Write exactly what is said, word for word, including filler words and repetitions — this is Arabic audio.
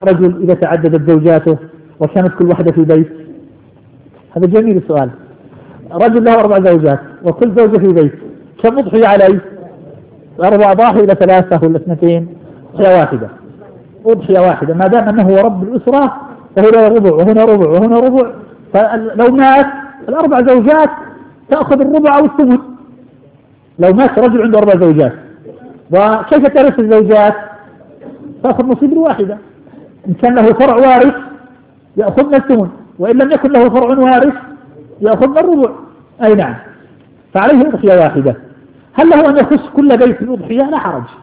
رجل إذا تعددت زوجاته وكانت كل واحدة في بيت؟ هذا جميل السؤال. رجل له أربع زوجات وكل زوجة في بيت، كم أضحية عليه؟ أربع ضاحي إلى ثلاثة ولا اثنتين؟ أضحية واحدة. أضحية واحدة ما دام أنه هو رب الأسرة، فهنا ربع وهنا ربع وهنا ربع، فلو مات الأربع زوجات تأخذ الربع أو الثمن. لو مات رجل عنده أربع زوجات وكيف ترث الزوجات؟ تأخذ نصيب الواحدة. إن كان له فرع وارث يأخذنا الثمن، وإن لم يكن له فرع وارث يأخذنا الربع. أي نعم. فعليه أضحية واحدة. هل له أن يخص كل بيت أضحية؟ لا حرج.